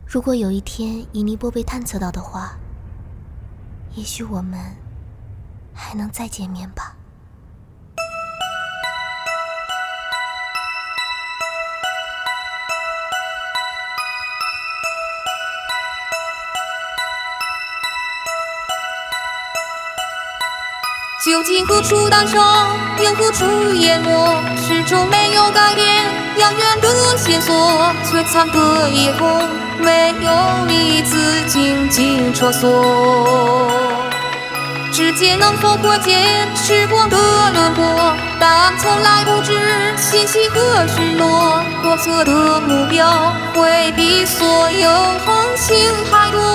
如果有一天以尼波被探测到的话，也许我们还能再见面吧。 究竟何处诞生，又何处淹没？始终没有改变，遥远的线索，璀璨的夜空，没有一字静静穿梭。指尖能否窥见时光的轮廓？但从来不知信息何时落。国策的目标会比所有恒星还多。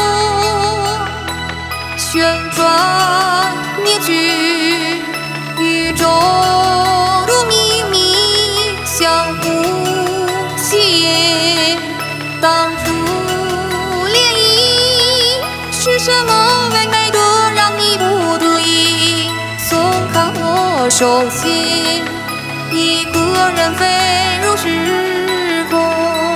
旋转灭句，宇宙的秘密相互吸引。当初涟漪是什么唯美的让你不得已松开我手心，一个人飞入时空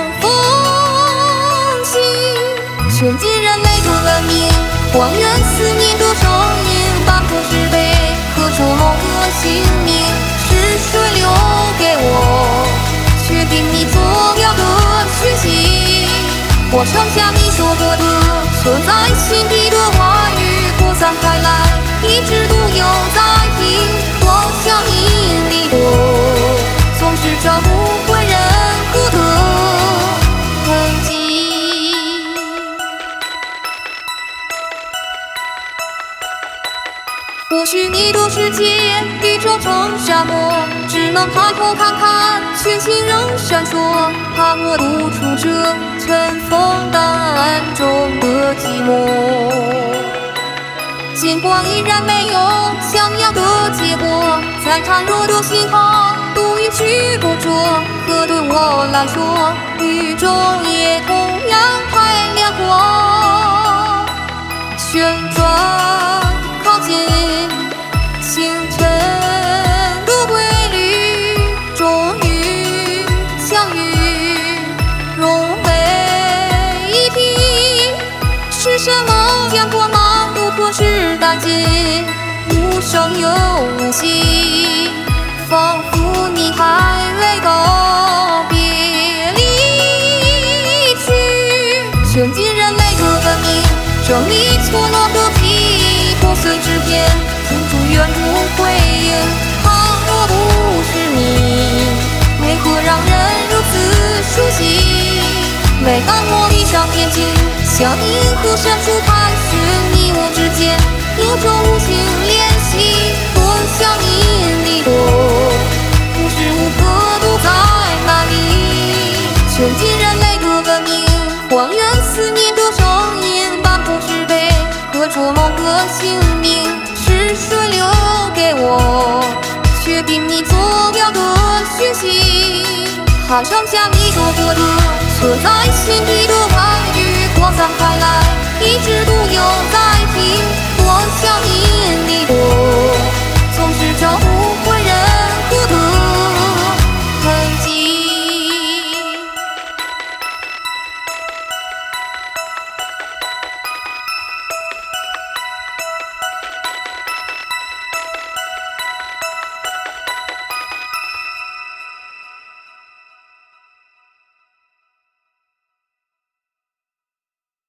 风起，全尽人类的文明，还原思念的声音，半空是悲，何处某个姓名？是谁留给我确定你坐标的讯息？我剩下你说过的存在心底的话语，扩散开来，一直都有在听。我想引力的总是找不回任何的痕迹。或许你的世界宇宙成沙漠，只能抬头看看，群星仍闪烁。怕我独处这尘封档案中的寂寞，尽管依然没有想要的结果，再孱弱的心房都予取不着。可对我来说，宇宙也同样太辽阔。旋转靠近星辰的规律，终于相遇，融为一体。是什么将光芒都吞噬殆尽，无声又无息，仿佛你还未告别离去。全尽人类的文明，整理错落的记忆，破碎纸片，停住远不回应。倘若不是你，为何让人如此熟悉？每当我闭上眼睛，向银河深处探寻，你我之间有种无形联系。多想引力的无时无刻都在哪里？全尽人类的文明，还原思念的声音，半空是悲，何处某个姓名？是谁留给我确定你坐标的讯息？还剩下你说过的存在心底的话语，扩散开来，一直都有在听。我想你